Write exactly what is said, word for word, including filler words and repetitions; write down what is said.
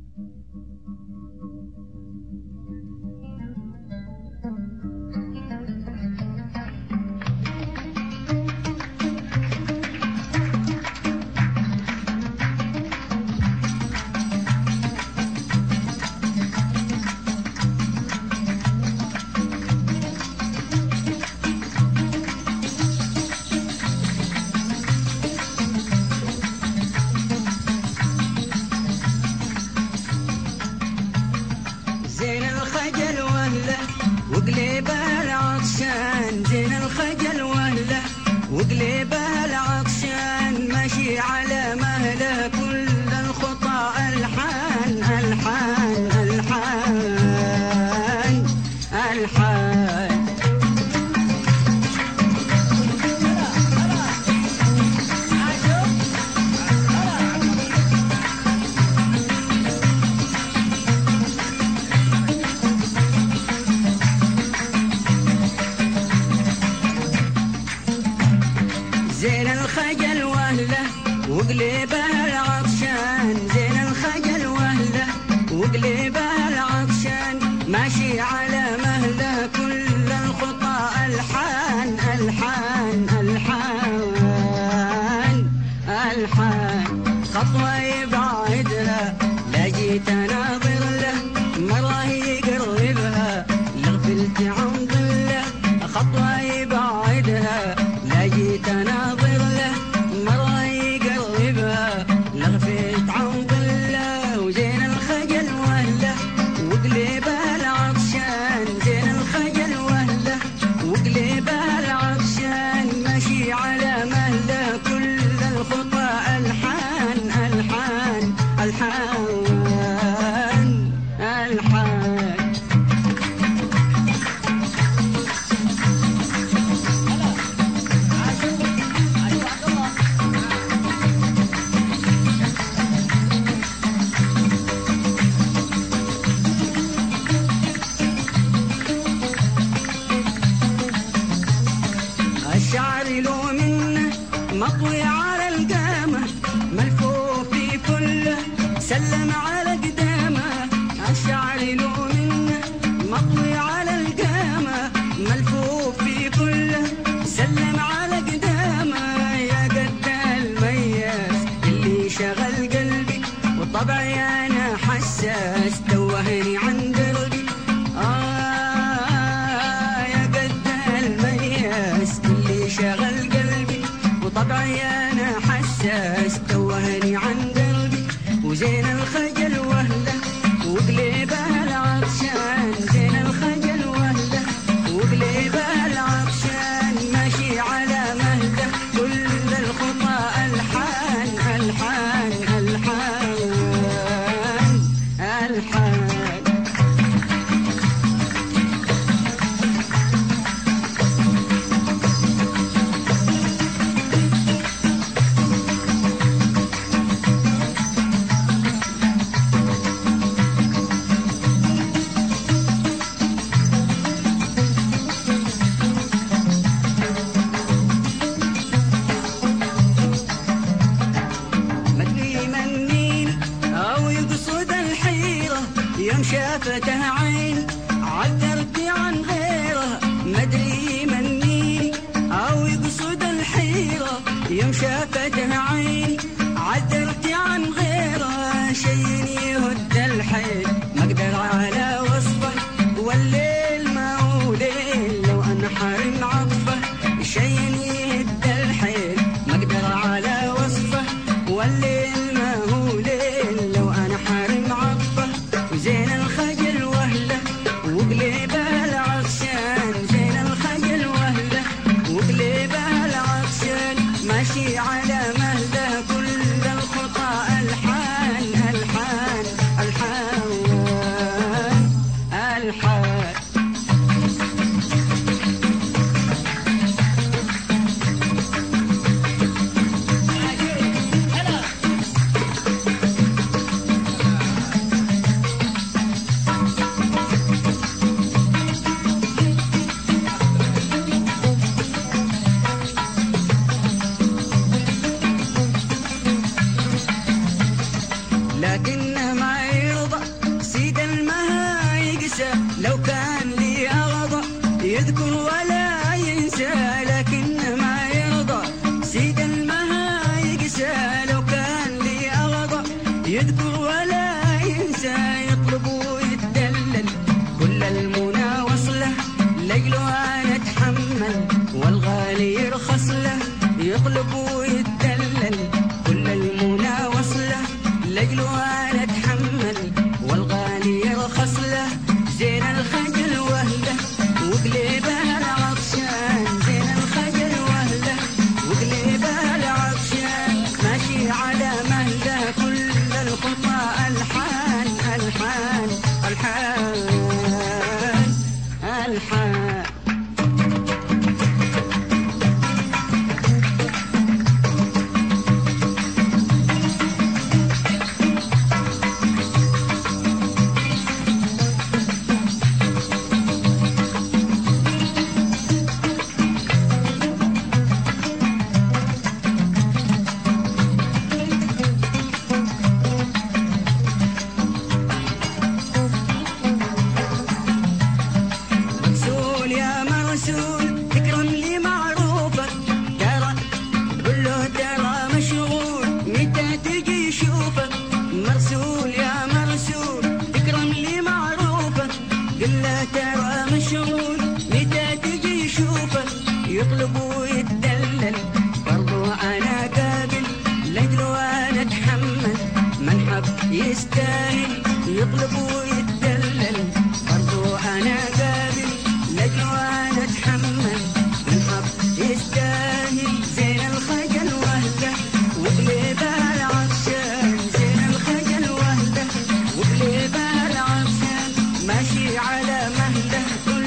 زين الخجل وهله وقليبه العطشان، زين الخجل وهله وقليبه العطشان، ماشي على مهله كل الخطى الحان الحان الحان الحان. زين الخجل وهله وقليبه العطشان، زين الخجل وهله وقليبه العطشان، ماشي على مهله كل الخطى الحان الحان الحان الحان. خطوة يبعدها لا جيت اناظر له، مرة يقربها لغفلت عن ظله. خطوة يبعدها لا جيت اناظر له، مرة يقربها لغفلت عن ظله. وزين الخجل وهله وقليبه العطشان، زين الخجل وهله وقليبه العطشان، ماشي على مهله كل الخطى الحان الحان الحان الحان. الشعر له منه مطوي على القامة، ملفوف في كله سلم على قدامه. الشعر له منه مطوي على القامة، ملفوف في كله سلم على قدامه. يا قد المياس اللي شغل قلبي، وطبعي انا حساس توهني عن دربي. آه يا قد المياس اللي شغل قلبي، وطبعي انا حساس توهني عن دربي. وزين الخجل وهله وقليبه العطشان، زين الخجل وهله وقليبه العطشان، ماشي على مهله كل الخطى الحان الحان الحان الحان. يوم شافته عين عذرتني عن غيره، مدري مني او يقصد الحيره. يوم شافته عين عذرتني عن غيره، شي يهد الحيل ما اقدر على وصفه، والليل ما هو ليل لو انحرم عطفه. شي يهد الحيل ما اقدر على وصفه، والليل ما هو ليل لو انحرم عطفه. زين الخجل وهله وقليبه العطشان، زين الخجل وهله وقليبه العطشان، ماشي على مهله كل الخطى الحان يذكر ولا ينسى لكن ما يرضى، سيد المها يقسى لو كان لي أرضى. يذكر ولا ينسى يطلب ويتدلل، كل المنى وصله لجله أنا أتحمل والغالي يرخص له. يطلب ويتدلل كل المنى وصله لجله أنا أتحمل والغالي يرخص له. زين الخجل وهله وقليبه العطشان، زين الخجل وهله وقليبه العطشان، ماشي على مهله كل الخطى ألحان ألحان ألحان ألحان. تكرم لي معروفك ترى قل له ترى مشغول متى تجي شوفك. مرسول يا مرسول تكرم لي معروفك قل له ترى مشغول متى تجي شوفك. يطلب ويتدلل برضو انا قابل لاجله انا اتحمل من حب يستاهل. يطلب ويتدلل برضو انا قابل لاجله انا اتحمل من حب يستاهل. زين الخجل وهله وقليبه العطشان، زين الخجل وهله وقليبه العطشان، ماشي على مهله